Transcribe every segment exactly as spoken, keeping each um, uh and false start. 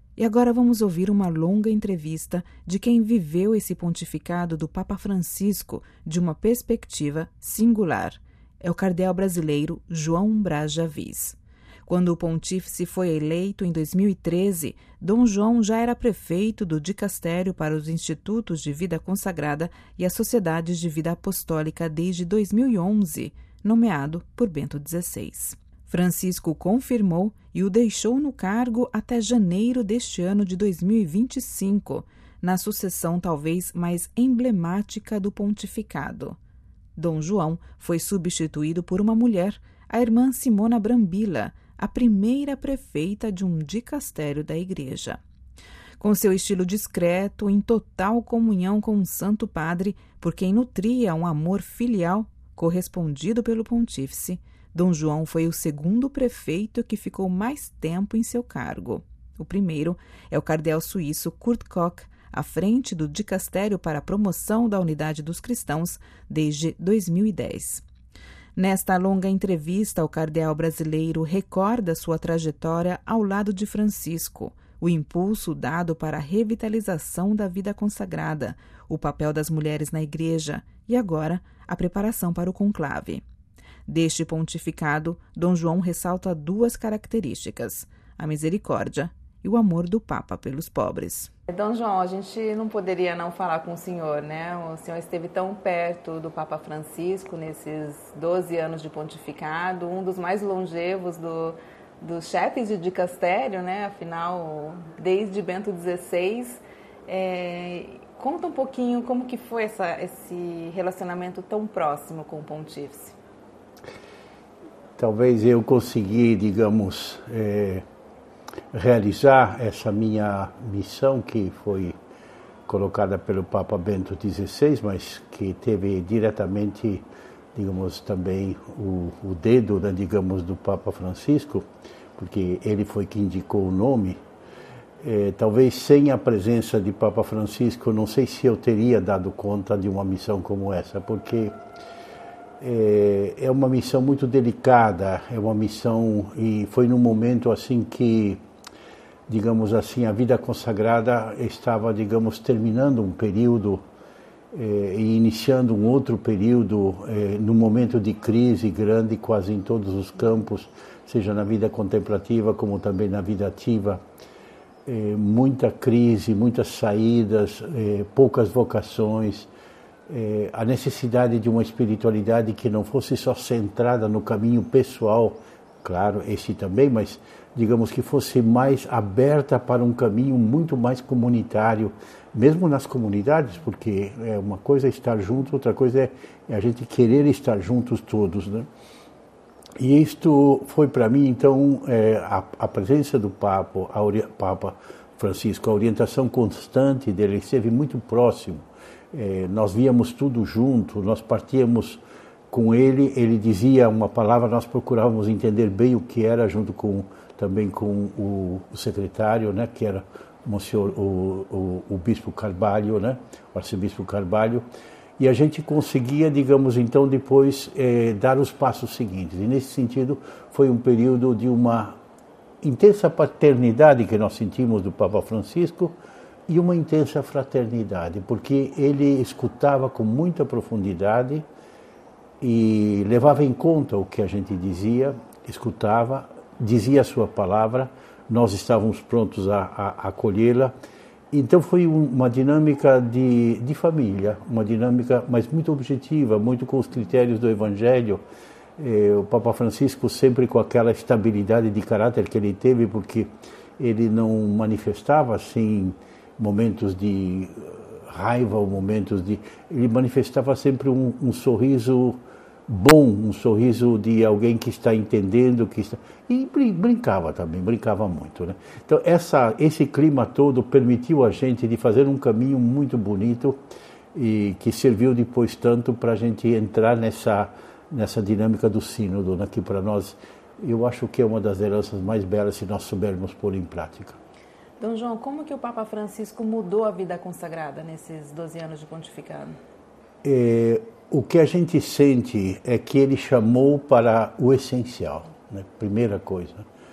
E agora vamos ouvir uma longa entrevista de quem viveu esse pontificado do Papa Francisco de uma perspectiva singular. É o cardeal brasileiro João Braz Javis. Quando o pontífice foi eleito em dois mil e treze, Dom João já era prefeito do dicastério para os Institutos de Vida Consagrada e as Sociedades de Vida Apostólica desde dois mil e onze, nomeado por Bento dezesseis. Francisco confirmou e o deixou no cargo até janeiro deste ano de dois mil e vinte e cinco, na sucessão talvez mais emblemática do pontificado. Dom João foi substituído por uma mulher, a irmã Simona Brambilla, a primeira prefeita de um dicastério da Igreja. Com seu estilo discreto, em total comunhão com o Santo Padre, por quem nutria um amor filial correspondido pelo pontífice, Dom João foi o segundo prefeito que ficou mais tempo em seu cargo. O primeiro é o cardeal suíço Kurt Koch, à frente do Dicastério para a Promoção da Unidade dos Cristãos desde dois mil e dez. Nesta longa entrevista, o cardeal brasileiro recorda sua trajetória ao lado de Francisco, o impulso dado para a revitalização da vida consagrada, o papel das mulheres na Igreja e, agora, a preparação para o conclave. Deste pontificado, Dom João ressalta duas características: a misericórdia e o amor do Papa pelos pobres. Dom João, a gente não poderia não falar com o senhor, né? O senhor esteve tão perto do Papa Francisco nesses doze anos de pontificado, um dos mais longevos do, dos chefes de dicastério, né? Afinal, desde Bento dezesseis. É, conta um pouquinho como que foi essa, esse relacionamento tão próximo com o pontífice. Talvez eu consegui, digamos, é, realizar essa minha missão que foi colocada pelo Papa Bento dezesseis, mas que teve diretamente, digamos, também o, o dedo, né, digamos, do Papa Francisco, porque ele foi que indicou o nome. É, talvez sem a presença de Papa Francisco, não sei se eu teria dado conta de uma missão como essa, porque é, é uma missão muito delicada, é uma missão, e foi num momento assim que, digamos assim, a vida consagrada estava, digamos, terminando um período eh, e iniciando um outro período, eh, num momento de crise grande, quase em todos os campos, seja na vida contemplativa como também na vida ativa. Eh, muita crise, muitas saídas, eh, poucas vocações, eh, a necessidade de uma espiritualidade que não fosse só centrada no caminho pessoal, claro, esse também, mas digamos que fosse mais aberta para um caminho muito mais comunitário, mesmo nas comunidades, porque é uma coisa é estar junto, outra coisa é, é a gente querer estar juntos todos, né? E isto foi para mim, então, é, a, a presença do Papa, a ori- Papa Francisco, a orientação constante dele, ele esteve muito próximo, é, nós víamos tudo junto, nós partíamos com ele, ele dizia uma palavra, nós procurávamos entender bem o que era, junto com também com o, o secretário, né, que era o, Monsenhor, o, o, o Bispo Carvalho, né, o Arcebispo Carvalho, e a gente conseguia, digamos, então, depois eh, dar os passos seguintes. E nesse sentido foi um período de uma intensa paternidade que nós sentimos do Papa Francisco e uma intensa fraternidade, porque ele escutava com muita profundidade e levava em conta o que a gente dizia, escutava, dizia a sua palavra, nós estávamos prontos a, a, a acolhê-la. Então foi uma dinâmica de, de família, uma dinâmica, mas muito objetiva, muito com os critérios do Evangelho. Eh, o Papa Francisco sempre com aquela estabilidade de caráter que ele teve, porque ele não manifestava assim momentos de raiva ou momentos de... Ele manifestava sempre um, um sorriso bom, um sorriso de alguém que está entendendo, que está... e brincava também, brincava muito, né? Então essa, esse clima todo permitiu a gente de fazer um caminho muito bonito e que serviu depois tanto para a gente entrar nessa, nessa dinâmica do sínodo, né? Que para nós, eu acho que é uma das heranças mais belas se nós soubermos pôr em prática. Dom João, como que o Papa Francisco mudou a vida consagrada nesses doze anos de pontificado? É... O que a gente sente é que ele chamou para o essencial, né? Primeira coisa.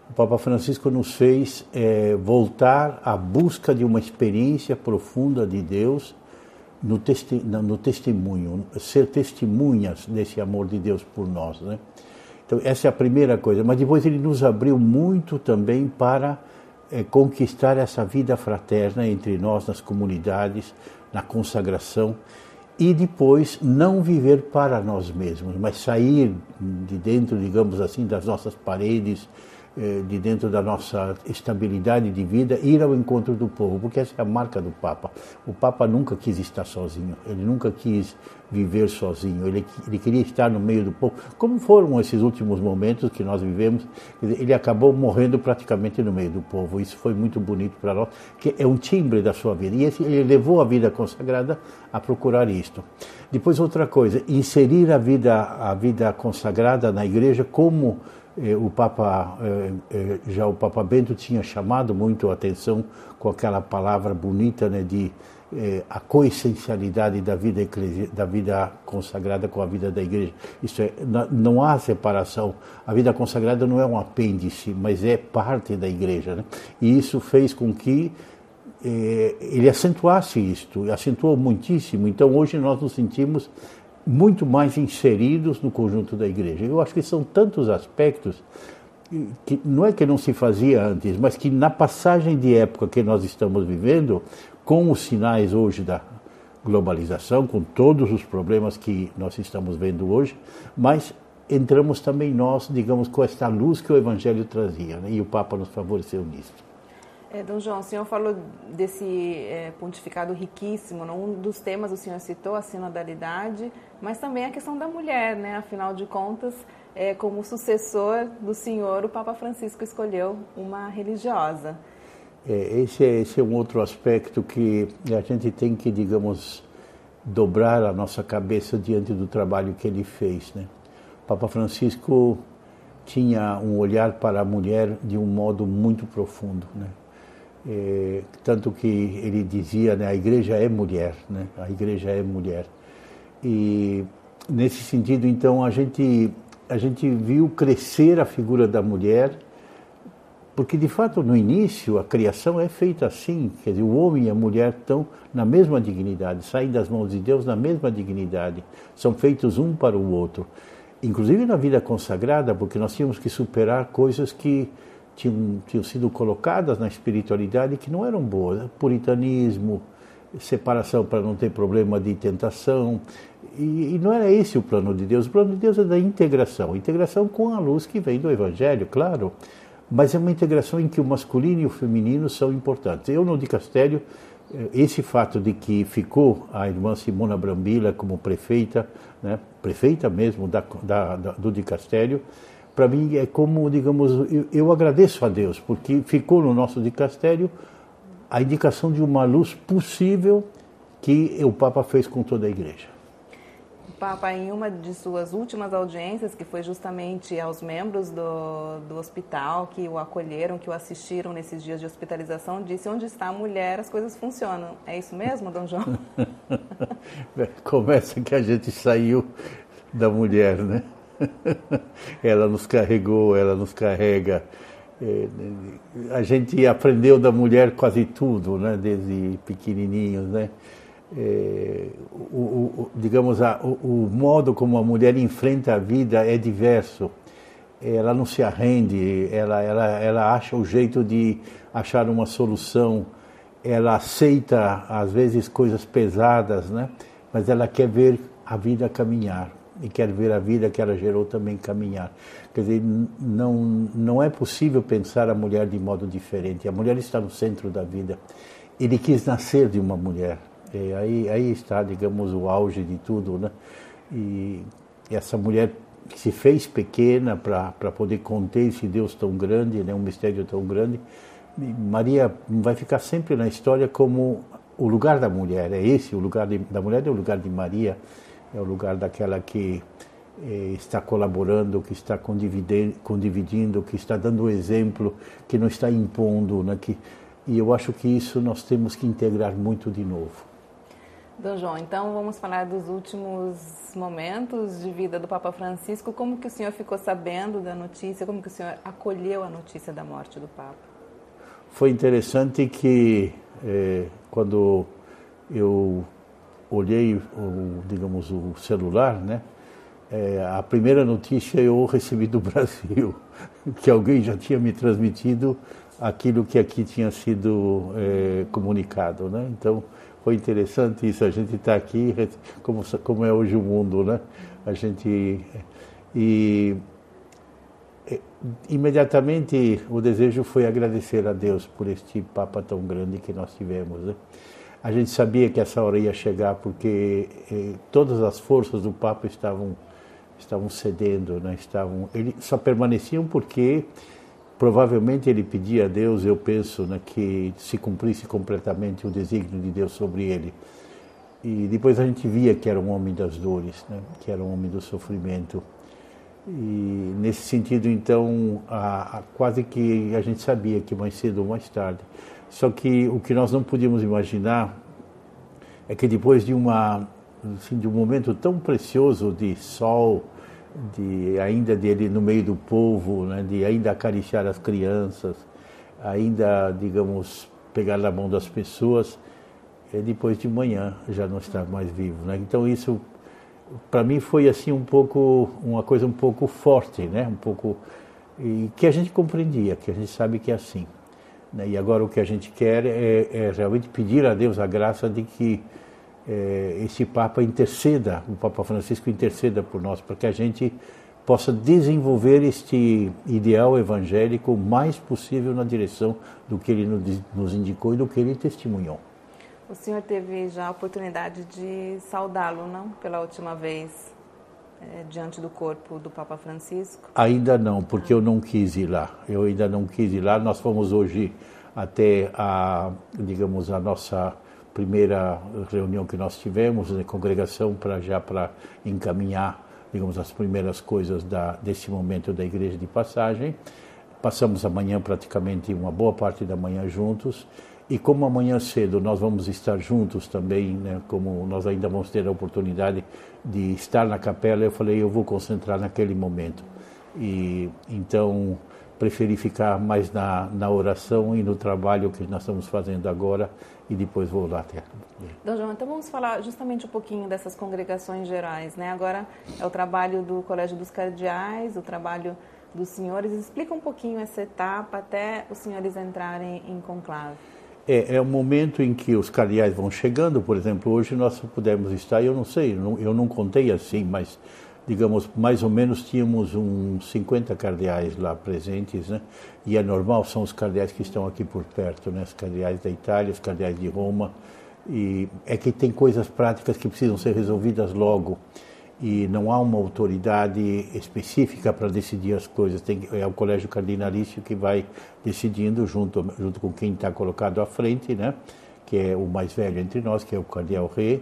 O Papa Francisco nos fez é, voltar à busca de uma experiência profunda de Deus no, testi no testemunho, ser testemunhas desse amor de Deus por nós, né? Então essa é a primeira coisa, mas depois ele nos abriu muito também para é, conquistar essa vida fraterna entre nós, nas comunidades, na consagração, e depois não viver para nós mesmos, mas sair de dentro, digamos assim, das nossas paredes, de dentro da nossa estabilidade de vida, ir ao encontro do povo, porque essa é a marca do Papa. O Papa nunca quis estar sozinho, ele nunca quis viver sozinho, ele, ele queria estar no meio do povo, como foram esses últimos momentos que nós vivemos. Ele acabou morrendo praticamente no meio do povo, isso foi muito bonito para nós, que é um timbre da sua vida, e esse, ele levou a vida consagrada a procurar isto. Depois outra coisa, inserir a vida, a vida consagrada na igreja como o Papa, já o Papa Bento tinha chamado muito a atenção com aquela palavra bonita, né, de a coessencialidade da vida eclesi- da vida consagrada com a vida da igreja. Isso é, não há separação. A vida consagrada não é um apêndice, mas é parte da igreja, né? E isso fez com que eh, ele acentuasse isto, acentuou muitíssimo. Então hoje nós nos sentimos muito mais inseridos no conjunto da igreja. Eu acho que são tantos aspectos que não é que não se fazia antes, mas que na passagem de época que nós estamos vivendo, com os sinais hoje da globalização, com todos os problemas que nós estamos vendo hoje, mas entramos também nós, digamos, com esta luz que o Evangelho trazia, né? E o Papa nos favoreceu nisso. É, Dom João, o senhor falou desse é, pontificado riquíssimo, né? Um dos temas o senhor citou a sinodalidade, mas também a questão da mulher, né? Afinal de contas, é, como sucessor do senhor, o Papa Francisco escolheu uma religiosa. É, esse, é, esse é um outro aspecto que a gente tem que, digamos, dobrar a nossa cabeça diante do trabalho que ele fez, né? O Papa Francisco tinha um olhar para a mulher de um modo muito profundo, né? É, tanto que ele dizia, né, a igreja é mulher, né? A igreja é mulher. E nesse sentido, então, a gente, a gente viu crescer a figura da mulher, porque de fato no início a criação é feita assim, quer dizer, o homem e a mulher estão na mesma dignidade, saem das mãos de Deus na mesma dignidade, são feitos um para o outro. Inclusive na vida consagrada, porque nós tínhamos que superar coisas que tinham, tinham sido colocadas na espiritualidade que não eram boas, puritanismo, separação para não ter problema de tentação, e, e não era esse o plano de Deus. O plano de Deus é da integração, integração com a luz que vem do Evangelho, claro, mas é uma integração em que o masculino e o feminino são importantes. Eu no dicastério, esse fato de que ficou a irmã Simona Brambilla como prefeita, né, prefeita mesmo da, da, da, do dicastério, para mim é como, digamos, eu, eu agradeço a Deus, porque ficou no nosso dicastério a indicação de uma luz possível que o Papa fez com toda a igreja. O Papa, em uma de suas últimas audiências, que foi justamente aos membros do, do hospital que o acolheram, que o assistiram nesses dias de hospitalização, disse: onde está a mulher, as coisas funcionam. É isso mesmo, Dom João? Começa que a gente saiu da mulher, né? Ela nos carregou, ela nos carrega. A gente aprendeu da mulher quase tudo, né? Desde pequenininhos, né? É, o, o, digamos, a, o, o modo como a mulher enfrenta a vida é diverso. Ela não se arrende, ela, ela, ela acha o jeito de achar uma solução, ela aceita às vezes coisas pesadas, né? Mas ela quer ver a vida caminhar e quer ver a vida que ela gerou também caminhar. Quer dizer, não, não é possível pensar a mulher de modo diferente. A mulher está no centro da vida. Ele quis nascer de uma mulher. E aí, aí está, digamos, o auge de tudo, né? E essa mulher que se fez pequena para poder conter esse Deus tão grande, né? Um mistério tão grande. E Maria vai ficar sempre na história como o lugar da mulher. É esse, o lugar de, da mulher é o lugar de Maria, é o lugar daquela que eh, está colaborando, que está condividindo, condividindo, que está dando o exemplo, que não está impondo, né? Que, e eu acho que isso nós temos que integrar muito de novo. Dom João, então vamos falar dos últimos momentos de vida do Papa Francisco. Como que o senhor ficou sabendo da notícia? Como que o senhor acolheu a notícia da morte do Papa? Foi interessante que eh, quando eu olhei, o, digamos, o celular, né? Eh, a primeira notícia eu recebi do Brasil, que alguém já tinha me transmitido aquilo que aqui tinha sido eh, comunicado, né? Então foi interessante isso, a gente está aqui, como, como é hoje o mundo, né? A gente... E imediatamente o desejo foi agradecer a Deus por este Papa tão grande que nós tivemos, né? A gente sabia que essa hora ia chegar porque eh, todas as forças do Papa estavam, estavam cedendo, né? Estavam, ele, só permaneciam porque provavelmente ele pedia a Deus, eu penso, né, que se cumprisse completamente o desígnio de Deus sobre ele. E depois a gente via que era um homem das dores, né, que era um homem do sofrimento. E nesse sentido, então, a, a, quase que a gente sabia que mais cedo ou mais tarde. Só que o que nós não podíamos imaginar é que depois de, uma, assim, de um momento tão precioso de sol, de ainda dele no meio do povo, né, de ainda acariciar as crianças, ainda, digamos, pegar na mão das pessoas, e depois de manhã já não estar mais vivo, né? Então isso, para mim, foi assim um pouco, uma coisa um pouco forte, né? Um pouco, e que a gente compreendia, que a gente sabe que é assim, né? E agora o que a gente quer é, é realmente pedir a Deus a graça de que esse Papa interceda, o Papa Francisco interceda por nós, para que a gente possa desenvolver este ideal evangélico o mais possível na direção do que ele nos indicou e do que ele testemunhou. O senhor teve já a oportunidade de saudá-lo, não? Pela última vez, é, diante do corpo do Papa Francisco? Ainda não, porque ah. eu não quis ir lá. Eu ainda não quis ir lá. Nós fomos hoje até a, digamos, a nossa primeira reunião que nós tivemos, né, congregação, para já para encaminhar, digamos, as primeiras coisas da, desse momento da igreja de passagem. Passamos amanhã praticamente uma boa parte da manhã juntos, e como amanhã cedo nós vamos estar juntos também, né, como nós ainda vamos ter a oportunidade de estar na capela, eu falei, eu vou concentrar naquele momento. E então preferi ficar mais na, na oração e no trabalho que nós estamos fazendo agora, e depois vou lá até. Dom João, então vamos falar justamente um pouquinho dessas congregações gerais, né? Agora é o trabalho do Colégio dos Cardeais, o trabalho dos senhores. Explica um pouquinho essa etapa até os senhores entrarem em conclave. É, é o momento em que os cardeais vão chegando. Por exemplo, hoje nós pudemos estar, eu não sei, eu não, eu não contei assim, mas digamos, mais ou menos tínhamos uns cinquenta cardeais lá presentes, né? E é normal, são os cardeais que estão aqui por perto, né? Os cardeais da Itália, os cardeais de Roma. E é que tem coisas práticas que precisam ser resolvidas logo. E não há uma autoridade específica para decidir as coisas. Tem, é o Colégio Cardinalício que vai decidindo junto, junto com quem está colocado à frente, né? Que é o mais velho entre nós, que é o Cardeal Rei.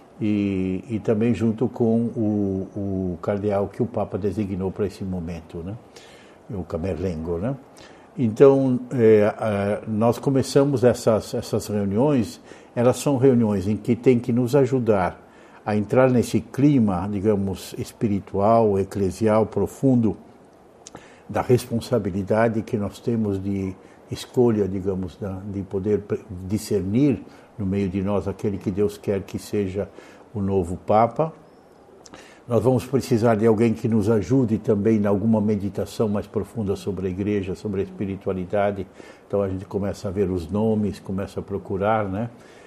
E, e também junto com o, o cardeal que o Papa designou para esse momento, né? O Camerlengo, né? Então, é, nós começamos essas, essas reuniões, elas são reuniões em que tem que nos ajudar a entrar nesse clima, digamos, espiritual, eclesial, profundo, da responsabilidade que nós temos de escolha, digamos, de poder discernir no meio de nós aquele que Deus quer que seja o novo Papa. Nós vamos precisar de alguém que nos ajude também em alguma meditação mais profunda sobre a igreja, sobre a espiritualidade. Então a gente começa a ver os nomes, começa a procurar, né?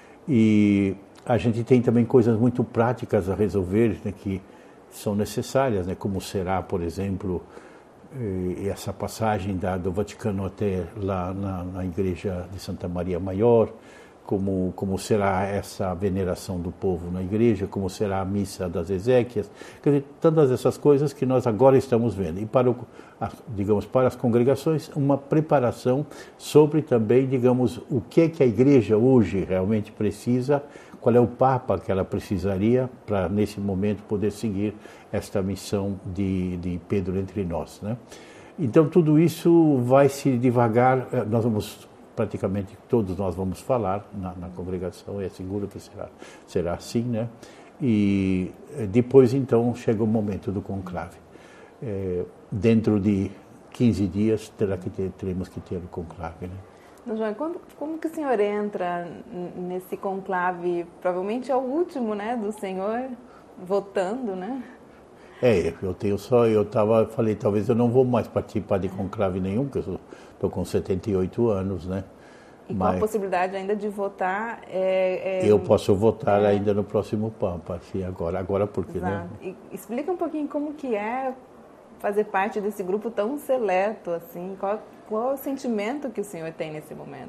E a gente tem também coisas muito práticas a resolver, né, que são necessárias, né? Como será, por exemplo, essa passagem da, do Vaticano até lá na, na igreja de Santa Maria Maior, como, como será essa veneração do povo na igreja, como será a missa das Ezequias, quer dizer, tantas essas coisas que nós agora estamos vendo. E para, o, digamos, para as congregações, uma preparação sobre também, digamos, o que é que a igreja hoje realmente precisa, qual é o Papa que ela precisaria para, nesse momento, poder seguir esta missão de, de Pedro entre nós, né? Então, tudo isso vai se devagar, nós vamos praticamente todos nós vamos falar na, na congregação, é seguro que será, será assim, né? E depois, então, chega o momento do conclave. É, dentro de quinze dias, terá que ter, teremos que ter o conclave, né? Dom João, quando, como que o senhor entra nesse conclave? Provavelmente é o último, né, do senhor votando, né? É, eu tenho só, eu tava, falei, talvez eu não vou mais participar de conclave nenhum, porque eu estou com setenta e oito anos, né? E com Mas, a possibilidade ainda de votar? É, é, eu posso votar é, ainda no próximo Papa, assim, agora, agora porque, exato. Né? E explica um pouquinho como que é fazer parte desse grupo tão seleto, assim, qual, qual é o sentimento que o senhor tem nesse momento?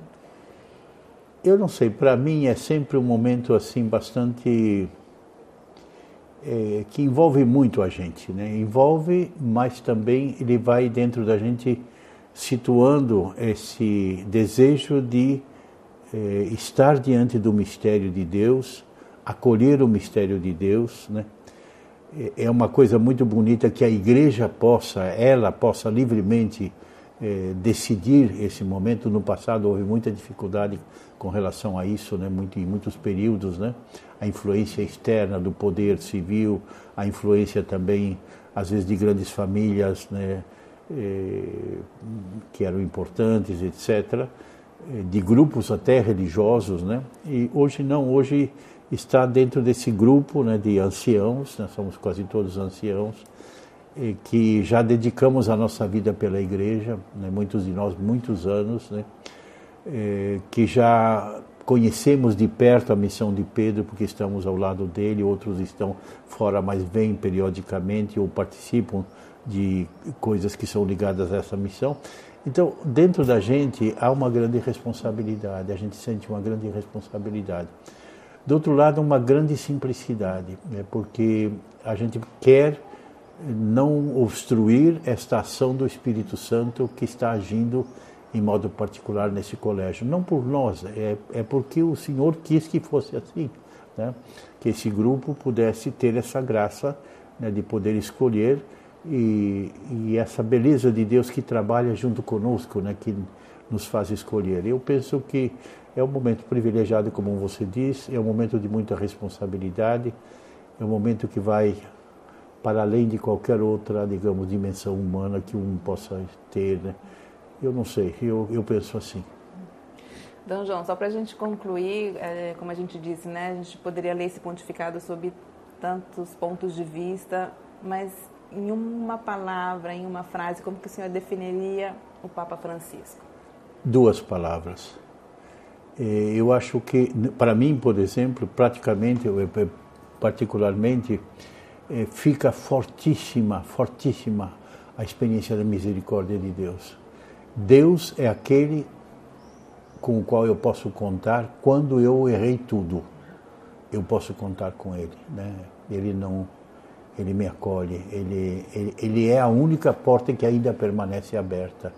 Eu não sei, para mim é sempre um momento, assim, bastante... É, que envolve muito a gente, né? Envolve, mas também ele vai dentro da gente situando esse desejo de é, estar diante do mistério de Deus, acolher o mistério de Deus, né? É uma coisa muito bonita que a igreja possa, ela possa livremente é, decidir esse momento. No passado houve muita dificuldade com relação a isso, né? Muito, em muitos períodos, né? A influência externa do poder civil, a influência também, às vezes, de grandes famílias, né? É, que eram importantes, etcétera, de grupos até religiosos, né? E hoje não, hoje está dentro desse grupo, né, de anciãos, nós somos quase todos anciãos, que já dedicamos a nossa vida pela igreja, né, muitos de nós, muitos anos, né, que já conhecemos de perto a missão de Pedro, porque estamos ao lado dele, outros estão fora, mas vêm periodicamente ou participam de coisas que são ligadas a essa missão. Então, dentro da gente há uma grande responsabilidade, a gente sente uma grande responsabilidade. Do outro lado, uma grande simplicidade, né, porque a gente quer não obstruir esta ação do Espírito Santo que está agindo em modo particular nesse colégio. Não por nós, é, é porque o Senhor quis que fosse assim, né? Que esse grupo pudesse ter essa graça, né, de poder escolher e, e essa beleza de Deus que trabalha junto conosco, né, que nos faz escolher. Eu penso que é um momento privilegiado, como você diz, é um momento de muita responsabilidade, é um momento que vai para além de qualquer outra, digamos, dimensão humana que um possa ter, né? Eu não sei, eu, eu penso assim. Dom João, só para a gente concluir, é, como a gente disse, né, a gente poderia ler esse pontificado sob tantos pontos de vista, mas em uma palavra, em uma frase, como que o senhor definiria o Papa Francisco? Duas palavras. Eu acho que, para mim, por exemplo, praticamente, particularmente, fica fortíssima, fortíssima a experiência da misericórdia de Deus. Deus é aquele com o qual eu posso contar quando eu errei tudo. Eu posso contar com Ele, né? Ele não, Ele me acolhe. Ele, ele, ele é a única porta que ainda permanece aberta.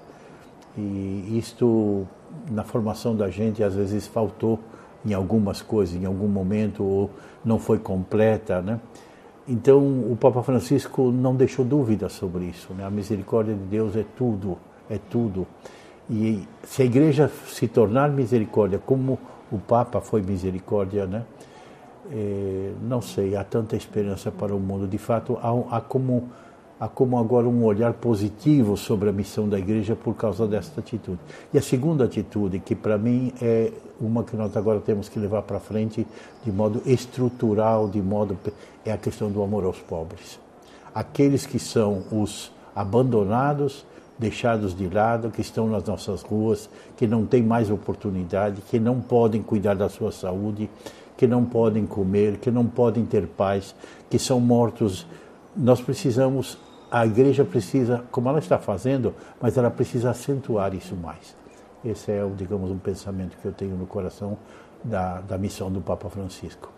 E isto, na formação da gente, às vezes faltou em algumas coisas, em algum momento, ou não foi completa, né? Então, o Papa Francisco não deixou dúvida sobre isso, né? A misericórdia de Deus é tudo, é tudo. E se a Igreja se tornar misericórdia, como o Papa foi misericórdia, né? É, não sei, há tanta esperança para o mundo. De fato, há, há, como, há como agora um olhar positivo sobre a missão da Igreja por causa desta atitude. E a segunda atitude, que para mim é uma que nós agora temos que levar para frente de modo estrutural, de modo, é a questão do amor aos pobres. Aqueles que são os abandonados, deixados de lado, que estão nas nossas ruas, que não têm mais oportunidade, que não podem cuidar da sua saúde, que não podem comer, que não podem ter paz, que são mortos. Nós precisamos, a Igreja precisa, como ela está fazendo, mas ela precisa acentuar isso mais. Esse é, digamos, um pensamento que eu tenho no coração da, da missão do Papa Francisco.